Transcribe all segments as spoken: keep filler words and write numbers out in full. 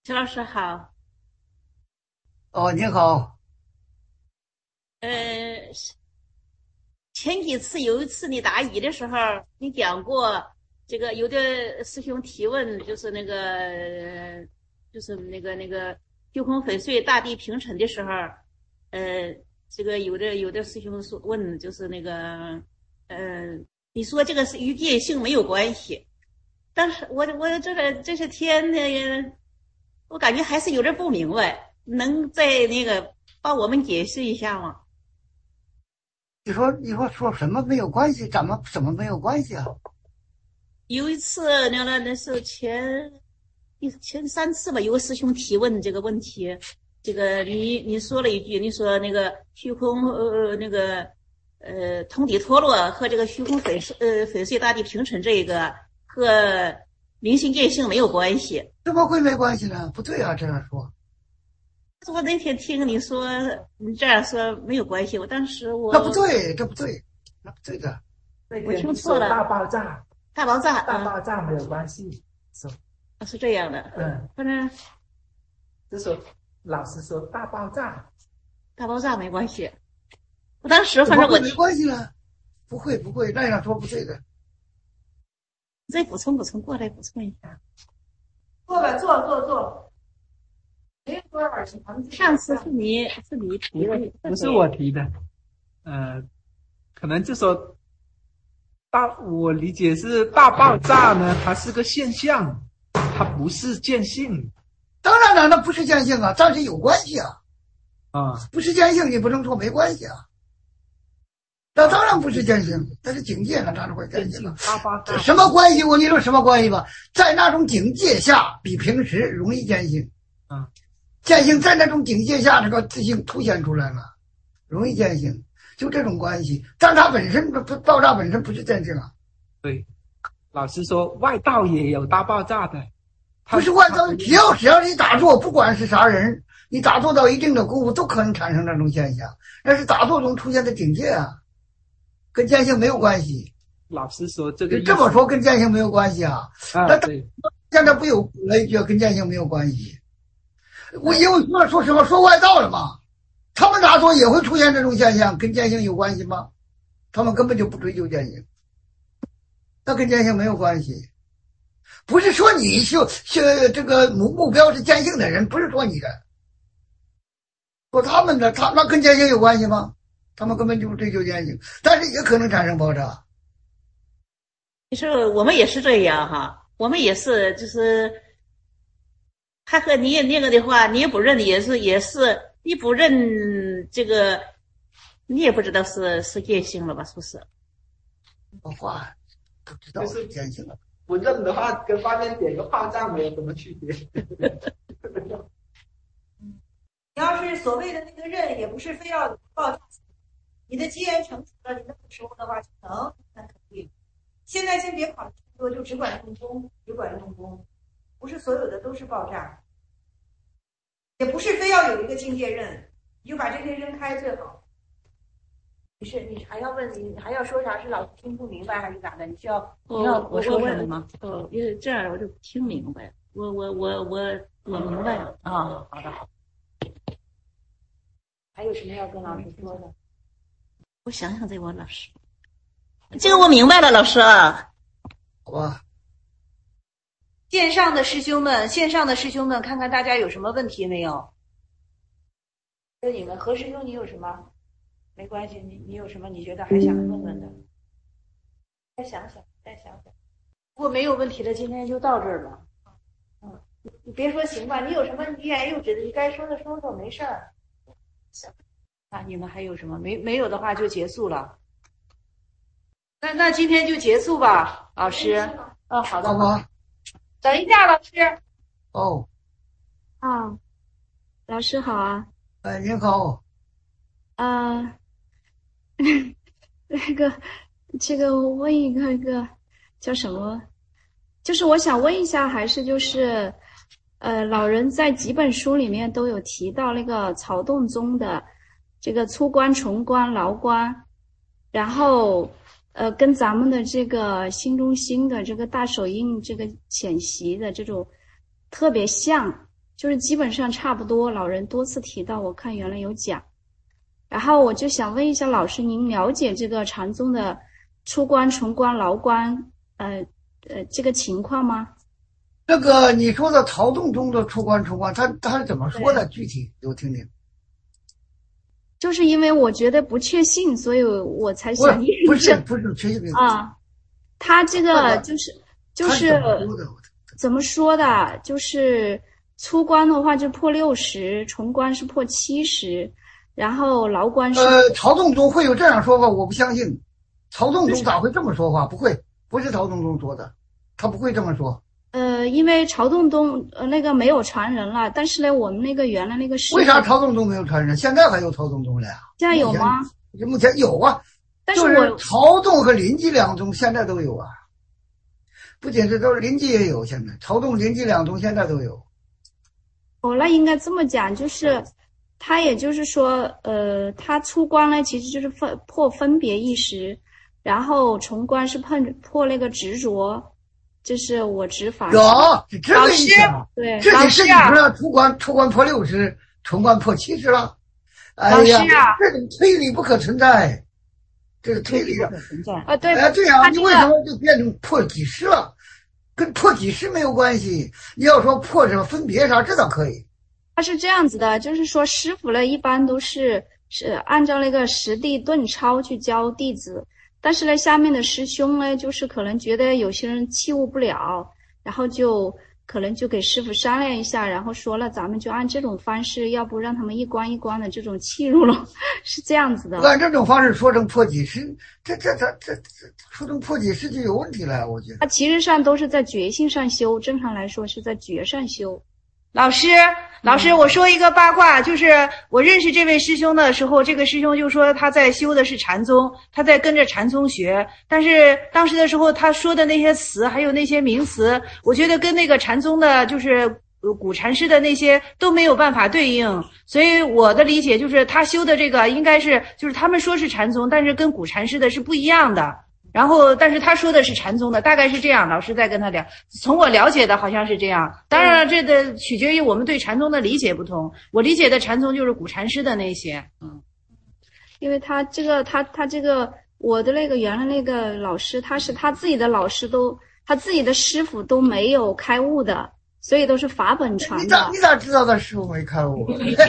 陈老师好。 哦，你好。 呃，前几次有一次你答疑的时候，你讲过这个有的师兄提问，就是那个就是那个那个虚空粉碎大地平沉的时候，呃，这个有的有的师兄说问，就是那个呃，你说这个是与界性没有关系，但是我我这个这些天呢，我感觉还是有点不明白，能再那个帮我们解释一下吗？ 你说你说说什么没有关系？怎么什么没有关系啊？ 有一次，那那那是前前三次吧，有个师兄提问这个问题，这个你你说了一句，你说那个虚空呃那个呃通底脱落和这个虚空粉碎呃粉碎大地平沉这一个和明心见性没有关系。 怎么会没关系呢？不对啊，这样说。 我那天听你说你这样说没有关系，我当时我那不对，这不对，那不对的。 我听错了。 大爆炸， 大爆炸， 大爆炸没有关系，是是这样的。 嗯， 反正就说老师说大爆炸， 大爆炸没关系。我当时反正我没关系了，不会不会，那样说不对的。 再补充补充，过来补充一下。 坐吧，坐坐坐。没有多少人。 上次是你是你提的， 不是我提的。呃，可能就说大，我理解是大爆炸呢，它是个现象，它不是见性。 当然了，那不是见性啊，但是有关系啊。 啊， 不是见性，你不能说没关系啊。那当然不是见性，那是境界了，当然会见性了。这什么关系？我跟你说什么关系吧？在那种境界下，比平时容易见性。 嗯， 见性在那种境界下，这个自性凸显出来了，容易见性，就这种关系。但它本身爆炸本身不是见性啊。 对，老师说外道也有大爆炸的。 不是外道，只要只要你打坐，不管是啥人，你打坐到一定的功夫，都可能产生那种现象。那是打坐中出现的境界啊，跟见性没有关系。 老师说这个这么说跟见性没有关系啊？ 啊， 那对， 现在不有了一句跟见性没有关系？我因为说说实话，说外道了嘛，他们打坐也会出现这种现象，跟见性有关系吗？他们根本就不追求见性，那跟见性没有关系。不是说你就是这个目目标是见性的人，不是说你的，说他们的他那跟见性有关系吗？他们根本就不追求见性，但是也可能产生爆炸。 其实我们也是这样哈，我们也是就是他和你那个的话，你也不认，也是也是你不认这个，你也不知道是是见性了吧？是不是？ 我话不知道是见性了。 不认的话，跟外面点个爆炸没有什么区别。 你要是所谓的那个认，也不是非要爆炸，你的机缘成熟了，你那个时候的话就能，那肯定。现在先别考虑多，就只管用功，只管用功，不是所有的都是爆炸，也不是非要有一个境界认，你就把这些扔开最好。你是你还要问你还要说啥？是老师听不明白还是咋的？你需要你要我说什么吗？ 哦，因为这样我就听明白了。我我我我我明白了啊、哦，好的好。还有什么要跟老师说的？ 我想想这我老师，这个我明白了，老师。 好吧。 线上的师兄们，线上的师兄们，看看大家有什么问题没有？那你们何师兄，你有什么？没关系，你你有什么你觉得还想问问的？再想想，再想想。如果没有问题的，今天就到这儿了。嗯，你别说行吧，你有什么欲言又止的，你该说的说说，没事儿。行，那你们还有什么？没没有的话就结束了。那那今天就结束吧，老师。嗯，好的。 好吧。 等一下，老师。 哦。 啊，老师好啊。 哎，您好。 啊、呃，那个，这个我问一个一个叫什么？就是我想问一下，还是就是，呃，老人在几本书里面都有提到那个曹洞宗的这个粗观、重观、牢观，然后呃，跟咱们的这个心中心的这个大手印这个浅习的这种特别像。 就是基本上差不多。老人多次提到，我看原来有讲。然后我就想问一下老师，您了解这个禅宗的出关、存关、牢关，呃呃这个情况吗？ 这个你说的曹洞宗的出关存关，他他是怎么说的？具体我听听。 就是因为我觉得不确信，所以我才不想验证。 不是不是确信啊，他这个就是就是他怎么说的怎么说的？就是出关的话就破六十，存关是破七十，然后牢关是。 呃，曹洞宗会有这样说法，我不相信。曹洞宗咋会这么说话？不会，不是曹洞宗说的，他不会这么说。 呃，因为曹洞宗呃那个没有传人了，但是呢，我们那个原来那个师傅为啥曹洞宗没有传人？现在还有曹洞宗了呀？ 现在有吗？ 目前有啊， 但是我就是曹洞和临济两宗现在都有啊，不仅是都临济也有，现在曹洞、临济两宗现在都有。 哦，那应该这么讲，就是他也就是说，呃，他出关呢，其实就是分破分别意识，然后重关是碰破那个执着。这是我执法有是这个意思啊？ 对， 这你是你说要出关出关破六十，存关破七十了？哎呀， 啊、 这种推理不可存在，这是推理不可存在啊！对， 哎，对呀、 这个， 你为什么就变成破几十了？跟破几十没有关系。你要说破什么分别啥，这倒可以。 他是这样子的，就是说师傅呢，一般都是是按照那个实地顿操去教弟子。但是呢，下面的师兄呢，就是可能觉得有些人器悟不了，然后就可能就给师傅商量一下，然后说了，咱们就按这种方式，要不让他们一关一关的这种契入了，是这样子的。 按这种方式说成破几十，这这这这这说成破几十就有问题了，我觉得。 他其实上都是在觉性上修，正常来说是在觉上修。 老师，老师，我说一个八卦，就是我认识这位师兄的时候，这个师兄就说他在修的是禅宗，他在跟着禅宗学，但是当时的时候他说的那些词，还有那些名词，我觉得跟那个禅宗的，就是古禅师的那些都没有办法对应，所以我的理解就是他修的这个应该是，就是他们说是禅宗，但是跟古禅师的是不一样的。然后，但是他说的是禅宗的，大概是这样。老师在跟他聊，从我了解的好像是这样。当然了，这个取决于我们对禅宗的理解不同。我理解的禅宗就是古禅师的那些，嗯， 因为他这个，他他这个，我的那个原来那个老师，他是他自己的老师都，他自己的师傅都没有开悟的，所以都是法本传的。 你咋你咋知道他师傅没开悟？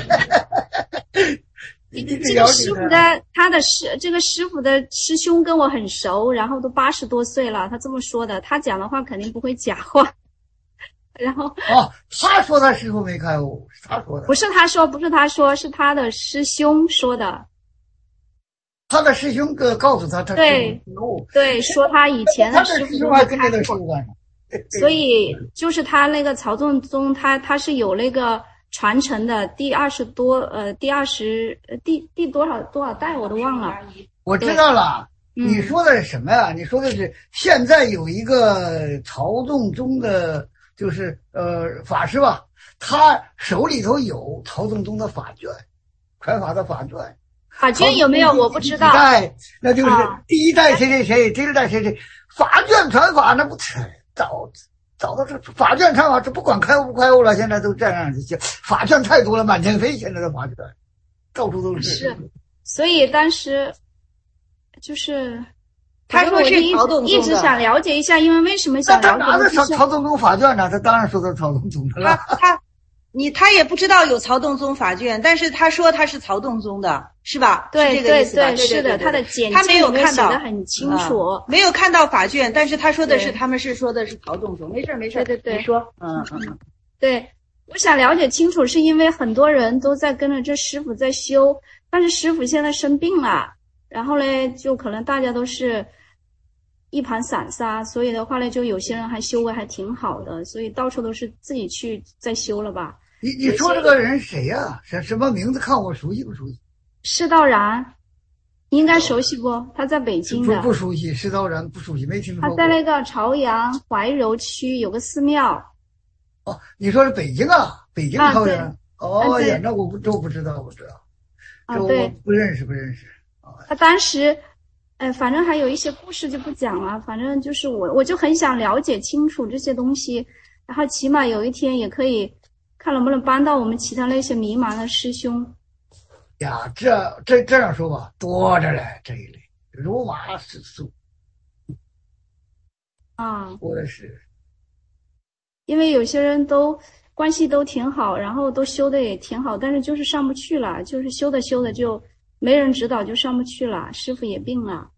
这个师傅的他的师这个师傅的师兄跟我很熟，然后都八十多岁了，他这么说的，他讲的话肯定不会假话。然后哦，他说他师傅没开悟，是他说的， 不是他说，不是他说，是他的师兄说的。 他的师兄哥告诉他，他对对，说他以前的师傅还跟着他师傅干啥？ 所以就是他那个曹洞宗，他他是有那个。传承的第二十多呃第二十呃第第多少多少代我都忘了。 我知道了，你说的是什么呀？你说的是现在有一个曹洞宗的，就是呃法师吧，他手里头有曹洞宗的法卷，传法的法卷。 法卷有没有我不知道。 代那就是第一代谁谁谁，第二代谁谁，法卷传法那不早。找到这法卷传法，这不管开悟不开悟了，现在都这样子，法卷太多了，满天飞。现在的法卷到处都是。 是，所以当时就是他说是曹洞宗的， 一直想了解一下，因为为什么想了解？ 他拿的曹曹洞宗法卷呢？他当然说他是曹洞宗的了。 他他你他也不知道有曹洞宗法卷，但是他说他是曹洞宗的，是吧？ 对是这个意思吧？ 对对，是的，他的简介他没有看到写得很清楚、 嗯，没有看到法卷，但是他说的是他们是说的是曹洞宗，没事没事， 对对对， 你说，嗯嗯嗯， 对，我想了解清楚，是因为很多人都在跟着这师傅在修，但是师傅现在生病了，然后呢，就可能大家都是一盘散沙，所以的话呢，就有些人还修为还挺好的，所以到处都是自己去在修了吧。 你你说这个人谁呀、啊？什什么名字？看我熟悉不熟悉？ 释道然，应该熟悉不？他在北京的。 不不熟悉，释道然不熟悉，没听说过。 他在那个朝阳怀柔区有个寺庙。 哦，你说是北京啊？北京朝阳？ 啊、 哦呀，那我不都不知道，不知道。 啊， 这我不认识，不认识。 啊、他当时，哎，反正还有一些故事就不讲了。反正就是我，我就很想了解清楚这些东西，然后起码有一天也可以。 看能不能帮到我们其他那些迷茫的师兄。 呀，这这这样说吧，多着嘞，这一类如麻似素啊， 多的是。 因为有些人都关系都挺好，然后都修的也挺好，但是就是上不去了，就是修的修的就没人指导，就上不去了，师傅也病了。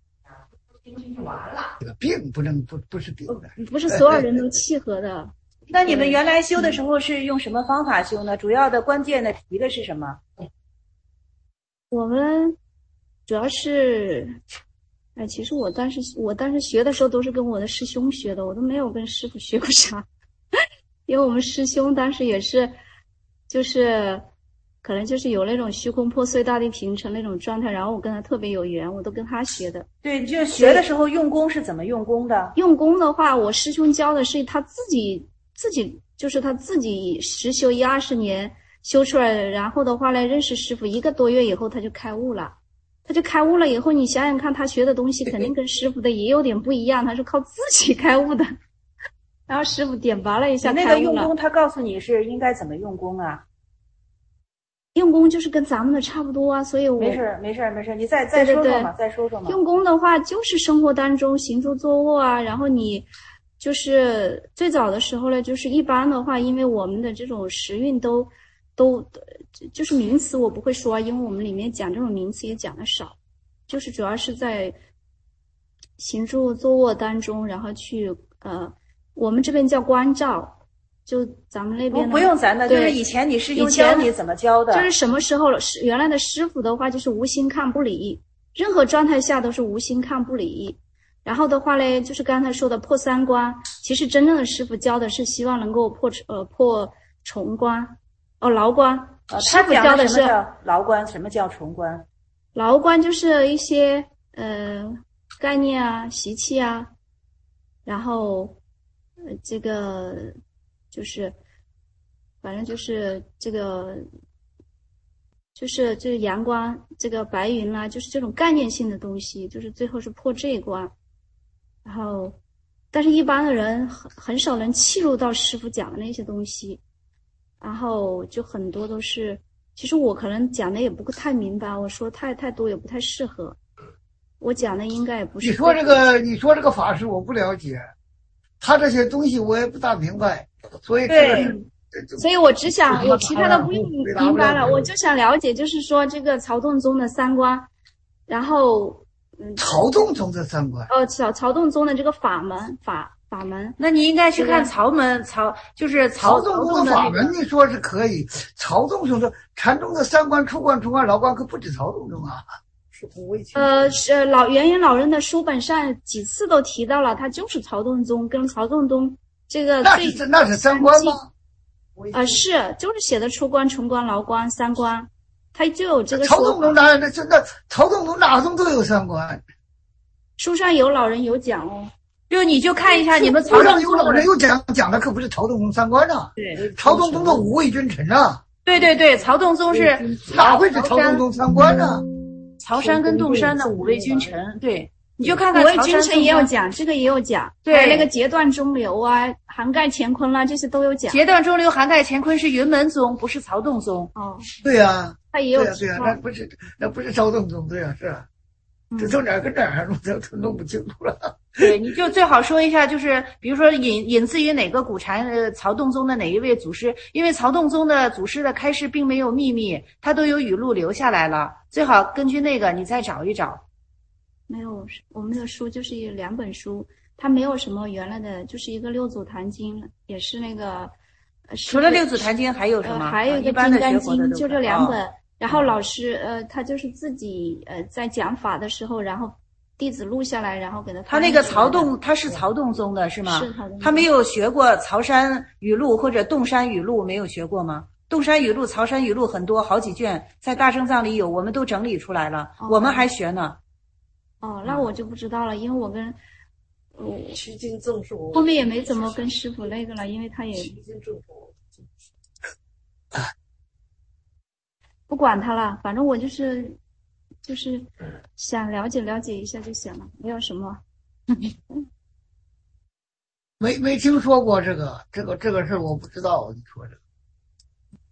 这个病不能不不是病的， 不是所有人都契合的。 那你们原来修的时候是用什么方法修呢？主要的关键的提的是什么？ 我们主要是，哎，其实我当时我当时学的时候都是跟我的师兄学的，我都没有跟师傅学过啥。因为我们师兄当时也是，就是可能就是有那种虚空破碎、大地平成那种状态，然后我跟他特别有缘，我都跟他学的。 对，就学的时候用功是怎么用功的？ 用功的话，我师兄教的是他自己自己，就是他自己实修一二十年修出来的，然后的话呢，认识师傅一个多月以后他就开悟了。他就开悟了以后，你想想看，他学的东西肯定跟师傅的也有点不一样，他是靠自己开悟的。然后师傅点拔了一下， 那个用功，他告诉你是应该怎么用功啊？ 用功就是跟咱们的差不多啊，所以我没事没事没事，你再再说说嘛，再说说嘛。 用功的话，就是生活当中行住坐卧啊，然后你就是最早的时候呢，就是一般的话，因为我们的这种时运都都就是名词我不会说，因为我们里面讲这种名词也讲的少，就是主要是在行住坐卧当中，然后去呃。我们这边叫关照，就咱们那边不不用咱的，就是以前你师兄教你怎么教的。 就是什么时候原来的师傅的话，就是无心看不理，任何状态下都是无心看不理。然后的话呢，就是刚才说的破三关，其实真正的师傅教的是希望能够破呃破重关，哦牢关。 呃，他师傅教的是牢关，什么叫重关？ 牢关就是一些呃概念啊、习气啊，然后。呃，这个就是，反正就是这个，就是这阳光，这个白云啦、啊，就是这种概念性的东西，就是最后是破这一关。然后，但是一般的人很很少能契入到师傅讲的那些东西，然后就很多都是，其实我可能讲的也不太明白，我说太太多也不太适合，我讲的应该也不是。 你说这个，你说这个法师我不了解。他这些东西我也不大明白，所以这个是， 所以我只想我其他的不用明白了，我就想了解，就是说这个曹洞宗的三观，然后嗯， 曹洞宗的三观， 哦，曹曹洞宗的这个法门法法门， 那你应该去看曹门曹，就是曹洞宗的法门，你说是可以，曹洞宗的禅宗的三观、出观、重观、牢观可不止曹洞宗啊。 呃，是老圆圆老人的书本上几次都提到了，他就是曹洞宗跟曹洞宗这个那是那是三观吗？ 啊、呃，是就是写的出观、重观、牢观三观，他就有这个曹洞宗哪那那那曹洞宗哪宗都有三观， 书上有老人有讲哦。 就你就看一下你们曹洞宗有老人有讲讲的可不是曹洞宗三观啊， 对， 曹洞宗的五位君臣啊。 对对对，曹洞宗是哪会是曹洞宗三观呢？ 曹山跟洞山的五位君臣，对，你就看看五位君臣也有讲，这个也有讲， 对， 那个截断中流啊，涵盖乾坤啦、啊，这些都有讲。 截断中流，涵盖乾坤是云门宗，不是曹洞宗。 哦， 对呀、啊， 他也有对呀、啊，对呀、啊，那不是那不是曹洞宗，对呀、啊，是啊，这从哪儿跟哪儿弄都弄不清楚了。 对，你就最好说一下，就是比如说引引自于哪个古禅呃曹洞宗的哪一位祖师，因为曹洞宗的祖师的开示并没有秘密，他都有语录留下来了，最好根据那个你再找一找。 没有，我们的书就是两本书，它没有什么原来的，就是一个六祖坛经，也是那个。呃、 除了六祖坛经还有什么？ 呃、还有一个金刚经，就这两本。哦、然后老师呃，他就是自己呃在讲法的时候，然后。弟子录下来，然后给他。 他那个曹洞，他是曹洞宗的是吗？ 是曹洞宗。 他没有学过曹山语录或者洞山语录，没有学过吗？洞山语录、曹山语录很多，好几卷，在大正藏里有，我们都整理出来了，哦、我们还学呢。 哦，那我就不知道了，因为我跟我取经证书后面也没怎么跟师傅那个了，因为他也不管他了，反正我就是。就是想了解了解一下就行了，没有什么。 没没听说过这个这个这个事我不知道。你说这个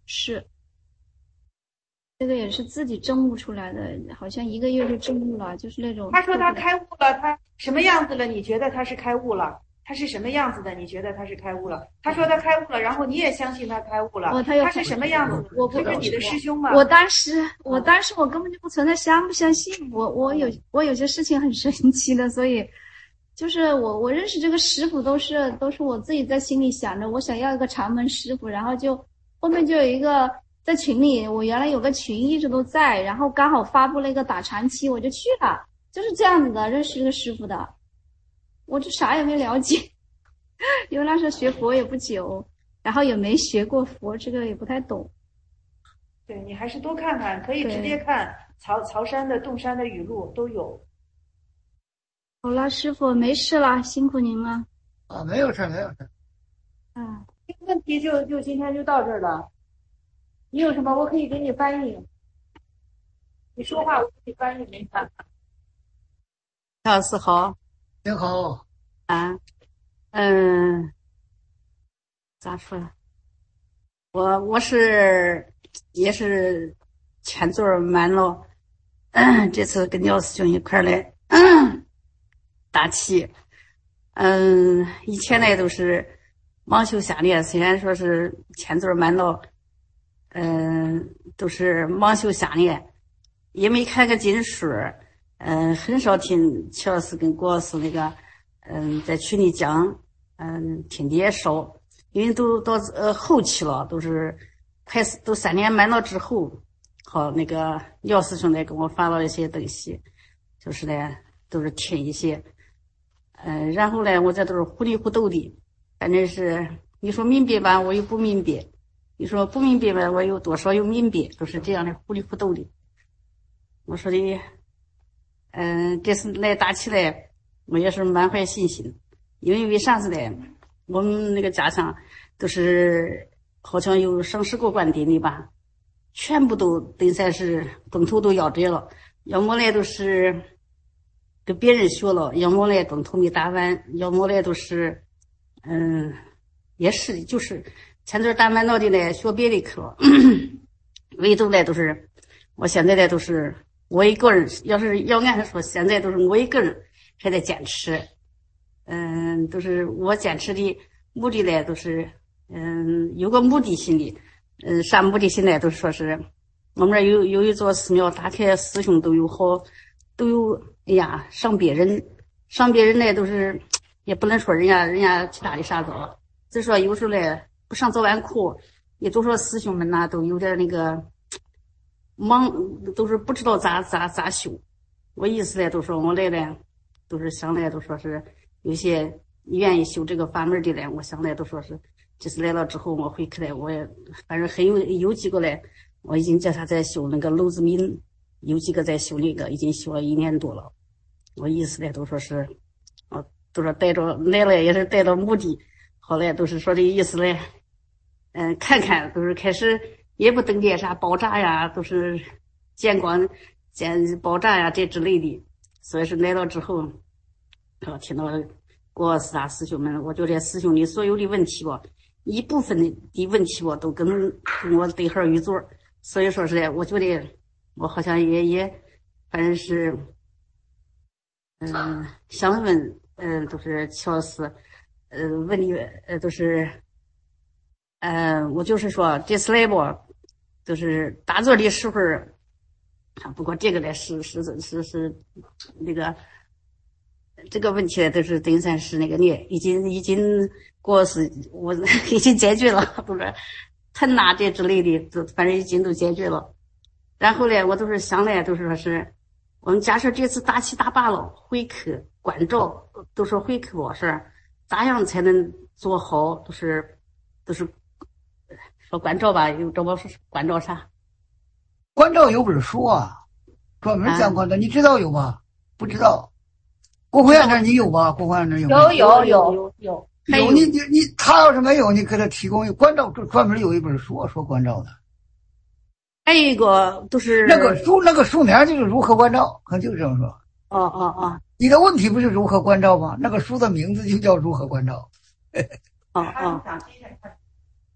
是，这个也是自己证悟出来的，好像一个月就证悟了，就是那种。 他说他开悟了，他什么样子了？你觉得他是开悟了？他是什么样子的？你觉得他是开悟了？他说他开悟了，然后你也相信他开悟了。 哦，他要他是什么样子？ 我不他是你的师兄吗？ 我当时，我当时我根本就不存在相不相信。我我有我有些事情很神奇的，所以就是我我认识这个师傅都是都是我自己在心里想着，我想要一个长门师傅，然后就后面就有一个在群里，我原来有个群一直都在，然后刚好发布了一个打禅期，我就去了，就是这样子的，认识这个师傅的。我就啥也没了解，因为那时候学佛也不久，然后也没学过佛，这个也不太懂。 对，你还是多看看，可以直接看曹曹山的洞山的语录都有。 好了，师傅没事了，辛苦您了。 啊，没有事没有事。 啊， 这个问题就就今天就到这儿了。你有什么我可以给你翻译，你说话我给你翻译明白。 老师好。 你好。 啊，嗯，咋说？我我是也是前座满了，嗯，这次跟廖师兄一块儿来嗯打气。嗯，以前呢都是盲修瞎练，虽然说是前座满了，嗯，都是盲修瞎练，也没看个经书。嗯，很少听乔老师跟郭老师那个，嗯，在群里讲，嗯，听的也少，因为都到呃后期了，都是开始都三年满了之后，好那个廖师兄来给我发了一些东西，就是呢都是听一些，嗯，然后呢我这都是糊里糊涂的，反正是你说明白吧，我又不明白；你说不明白吧，我有多少又明白，都是这样的糊里糊涂的。我说的。嗯，这次来打起来，我也是满怀信心，因为为啥子呢？我们那个家乡都是好像有省市过关的的吧，全部都等算是中途都要这了，要么来都是跟别人学了，要么来中途没打完，要么来都是，嗯，也是的，就是前段打满脑的来学别的课，唯独来都是，我现在来都是。我一个人，要是要按说，现在都是我一个人还在坚持，嗯，都是我坚持的目的呢，都是嗯有个目的性的，嗯，啥目的性呢？都是说是我们这有有一座寺庙，打开师兄都有好，都有哎呀上别人，上别人呢都是也不能说人家人家其他的啥子了，只说有时候呢不上早晚课，也都说师兄们呐都有点那个。忙都是不知道咋咋咋修，我意思呢都说我来呢，都是想来都说是有些愿意修这个法门的呢，我想来都说是，这次来了之后我回去来，我也反正还有有几个嘞，我已经叫他在修那个娄子敏，有几个在修那个，已经修了一年多了。我意思呢都说是，我都说带着来了也是带着目的，后来都是说这意思嘞，嗯，看看都是开始。也不等点啥爆炸呀，都是见光见爆炸呀这之类的，所以说来了之后，啊，听到郭师大师兄们，我觉得师兄的所有的问题吧，一部分的问题吧，都跟跟我对号入座，所以说是我觉得我好像也也反正是，嗯、呃，想问，嗯、呃，都是乔师，呃，问你，呃，都是。呃，我就是说这次来吧，就是打坐的时候，啊，不过这个呢是是是是是那个这个问题呢，都是等于算是那个呢，已经已经过是我已经解决了，都是疼呐这之类的，都反正已经都解决了。然后呢，我都是想来，都是说是我们假设这次大七大八了，回去关照，都说回去我是咋样才能做好，都是都是。说关照吧，有这么关照啥？ 关照有本书啊，专门讲关照，啊、你知道有吧？不知道。郭辉那你有吧？郭辉那有有有有有有。 有你你你，他要是没有，你给他提供关照，专门有一本书说关照的。 还有一个都是那个书，那个书名就是如何关照，可就这么说。 哦哦哦， 你的问题不是如何关照吗？那个书的名字就叫如何关照。 哦哦。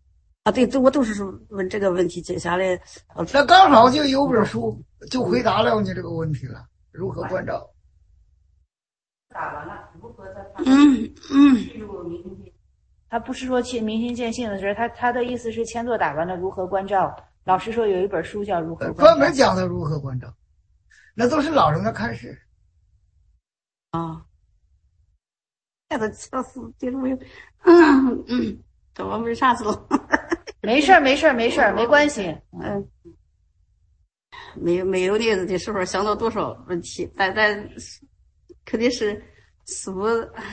啊，对，这我都是问这个问题。接下来， 那刚好就有本书就回答了你这个问题了，如何关照？ 打完了，如何在他嗯嗯， 进入明心见？他不是说去明心见性的时候，他他的意思是签作打完了如何关照。老师说有一本书叫《如何关照》， 专门讲的如何关照，那都是老人的开示啊。现在测试记录有，嗯嗯，这我没啥子了。 没事儿，没事儿，没事儿，没关系。 嗯，没有没有那个的时候想到多少问题，但但肯定是师傅。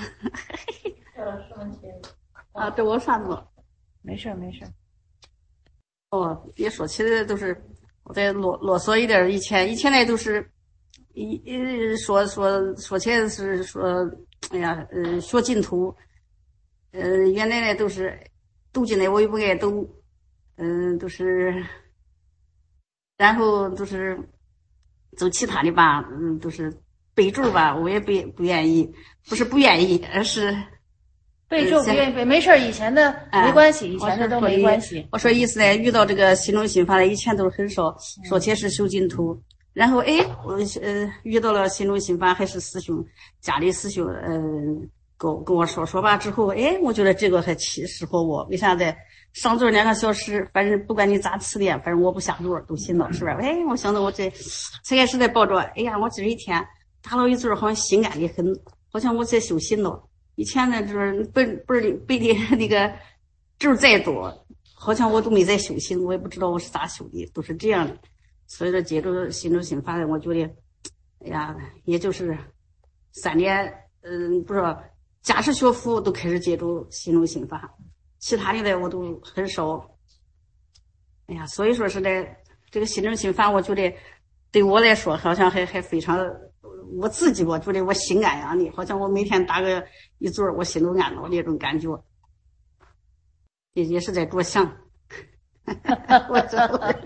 啊，这我啥子了？ 没事儿，没事儿。 哦，别说起来都是我再啰啰嗦一点。以前以前呢都是，一一说说说起来是说，哎呀，呃，学净土，呃，原来呢都是读进来我也不爱读，嗯、呃，都是，然后都是走其他的吧，嗯，都是背咒吧，我也不不愿意，不是不愿意，而是。 背咒不愿意背，没事儿，以前的没关系，以前的都没关系。 我说意思呢，遇到这个心中心法呢，以前都是很少，说起是修净土，然后哎，我呃遇到了心中心法，还是师兄家里师兄呃跟我跟我说说吧之后，哎，我觉得这个还挺适合我。为啥在上座两个小时，反正不管你咋吃的，反正我不下座都行了，是吧？哎，我想到我这才开始在抱着，哎呀，我这一天打了一座，好像心安的很，好像我在修行了。以前呢，就是本本里背的那个咒再多，好像我都没在修行，我也不知道我是咋修的，都是这样的。所以说，接着心中心法的，我觉得，哎呀，也就是三年，嗯，不知道假释学佛都开始接触心中心法，其他的呢我都很少。哎呀，所以说是呢，这个心中心法，我觉得对我来说，好像还还非常。我自己我觉得我心安洋的，好像我每天打个一坐，我心都安了那种感觉，也也是在着相。我这，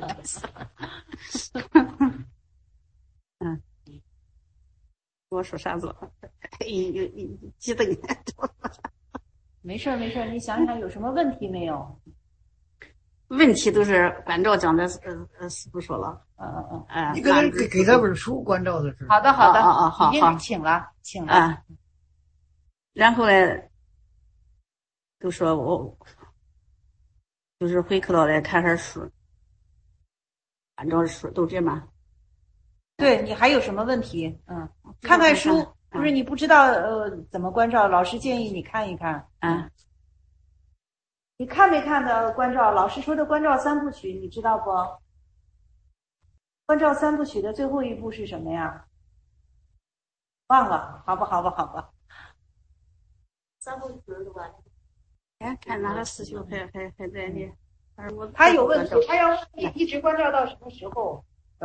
嗯，我说啥子了？有有激动。 没事儿没事儿，你想想有什么问题没有？ 问题都是关照讲的，呃呃，师傅说了， 嗯嗯嗯， 哎， 你给他给给他本书关照的是。 好的好的， 啊啊好， 已经请了请了。 啊，然后呢，都说我就是回课到来看下书，按照书都这嘛。 对你还有什么问题？嗯，看看书，不是你不知道呃怎么关照，老师建议你看一看。 嗯。 你看没看的关照？老师说的关照三部曲，你知道不？关照三部曲的最后一部是什么呀？忘了，好吧，好吧，好吧。 三部曲是吧？ 哎，看哪个师兄还还还在呢？ 他有问题，他要一一直关照到什么时候？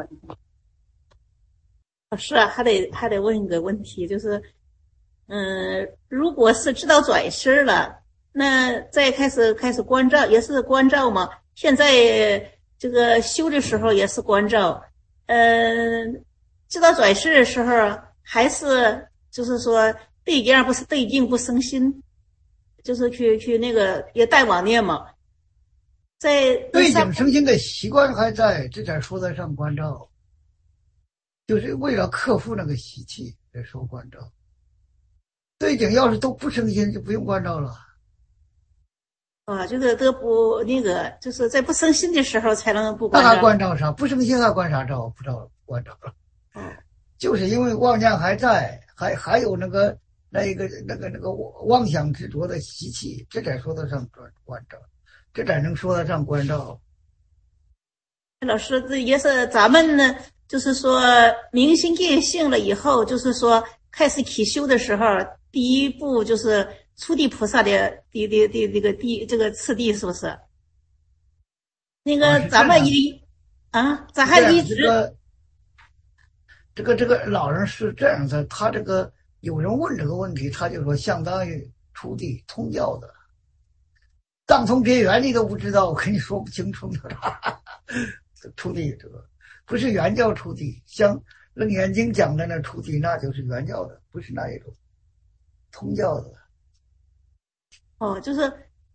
是啊，还得还得问一个问题，就是，嗯，如果是知道转世了。那再开始开始关照也是关照嘛？现在这个修的时候也是关照，嗯，知道转世的时候还是就是说对境不是对境不生心，就是去去那个也带往念嘛。在对境生心的习惯还在，这才说得上关照，就是为了克服那个习气来说关照。对境要是都不生心，就不用关照了。 啊，这个都不那个，就是在不生心的时候才能不关照。 那还关照啥？不生心还关啥照？不照关照了。 嗯， 就是因为妄念还在，还还有那个那一个那个那个妄想执着的习气，这才说得上关照，这才能说得上关照。 老师，这也是咱们呢，就是说明心见性了以后，就是说开始起修的时候，第一步就是初地菩萨的的的的这个第这个次第，是不是？那个咱们一啊，咱还一直、 这个、这个这个老人是这样的，他这个有人问这个问题，他就说相当于初地通教的，藏通别圆你都不知道，我跟你说不清楚的。初地这个不是原教初地，像楞严经讲的那初地，那就是原教的，不是那一种通教的。 哦，就是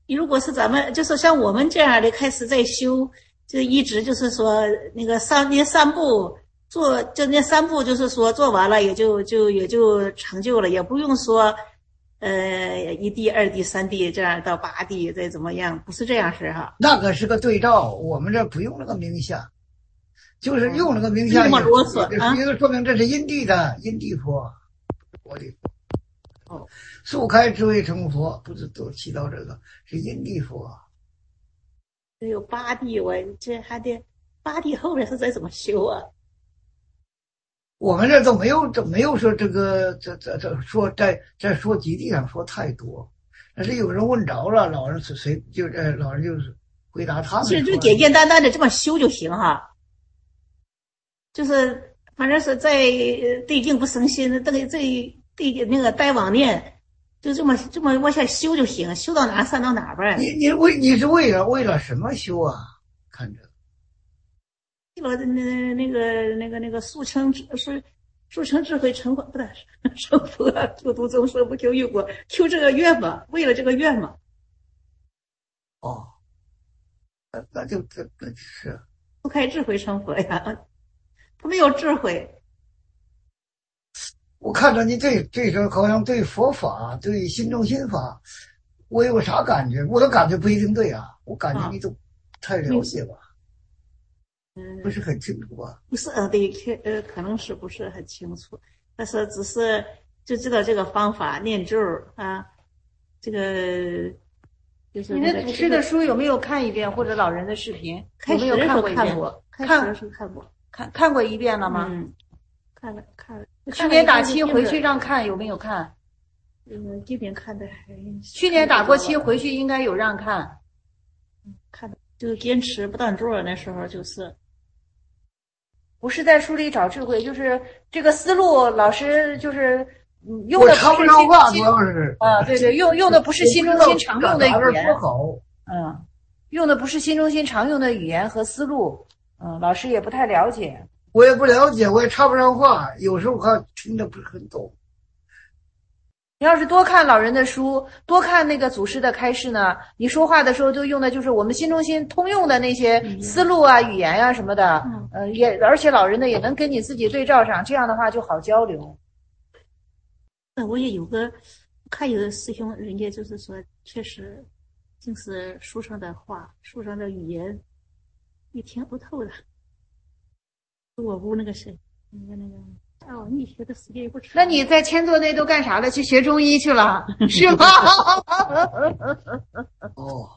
如果是咱们就是像我们这样的开始在修，就一直就是说那个三那三步做，就那三步就是说做完了也就就也就成就了，也不用说呃一地二地三地这样到八地再怎么样，不是这样式哈。 那可是个对照，我们这不用那个冥想，就是用那个冥想， 这么啰嗦啊！ 一个说明这是因地的因地佛，我的哦， 速开智慧成佛，不是都提到这个是因地佛。 这有八地，我这还得八地后面是再怎么修啊？ 我们这都没有，这没有说这个，这这这说在在说基地上说太多，但是有人问着了，老人是谁就这老人就是回答他们说， 是就简简单单的这么修就行哈，就是反正是在对境不生心，这个这对那个呆妄念，就这么这么往下修就行，修到哪算到哪呗。 你你为你是为了为了什么修啊？看着。 为了那那个那个那个速成是速成智慧成佛，不对，成佛救度众生不求欲果，求这个愿嘛，为了这个愿嘛。 哦，那那就这那是不开智慧成佛呀，他没有智慧。 我看着你这这时候好像对佛法、对心中心法，我有啥感觉？我的感觉不一定对啊，我感觉你都太了解吧。 嗯， 不是很清楚吧？ 不是呃，对，呃，可能是不是很清楚，但是只是就知道这个方法念咒啊，这个就是你的祖师的书有没有看一遍，或者老人的视频有没有看过一遍？ 看过，开始的时候看过， 看看过一遍了吗？ 嗯，看了看了。 去年打七回去让看，有没有看？ 嗯，这边看的还。 去年打过七回去应该有让看。 嗯，看的就是坚持不断做，那时候就是。 不是在书里找智慧，就是这个思路，老师就是用的不是插不上话，主要是啊，对对，用用的不是心中心常用的语言， 好， 嗯，用的不是心中心常用的语言和思路，嗯，老师也不太了解， 我也不了解，我也插不上话，有时候还听得不是很懂。 你要是多看老人的书，多看那个祖师的开示呢，你说话的时候就用的就是我们心中心通用的那些思路啊、语言啊什么的，嗯、呃，也而且老人呢也能跟你自己对照上，这样的话就好交流。 那我也有个看有的师兄，人家就是说，确实就是书上的话、书上的语言，你听不透的。我屋那个谁，那个那个。哦，你学的时间也不长。 那你在千座内都干啥了？去学中医去了，是吗？ 哦，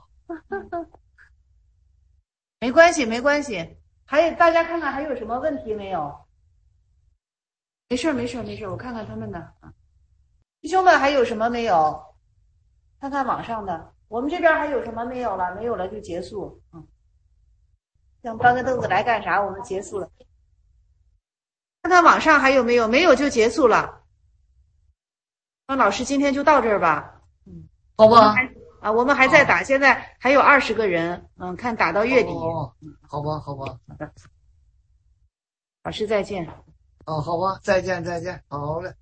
没关系，没关系。还有，大家看看还有什么问题没有？没事，没事，没事。我看看他们的师兄们还有什么没有？看看网上的，我们这边还有什么没有了？没有了就结束。嗯，想搬个凳子来干啥？我们结束了。看看网上还有没有，没有就结束了。那老师今天就到这儿吧。 嗯，好吧。 啊，我们还在打，现在还有二十个人，嗯，看打到月底。 哦，好吧，好吧。 好的，老师再见。 哦，好吧，再见，再见，好嘞。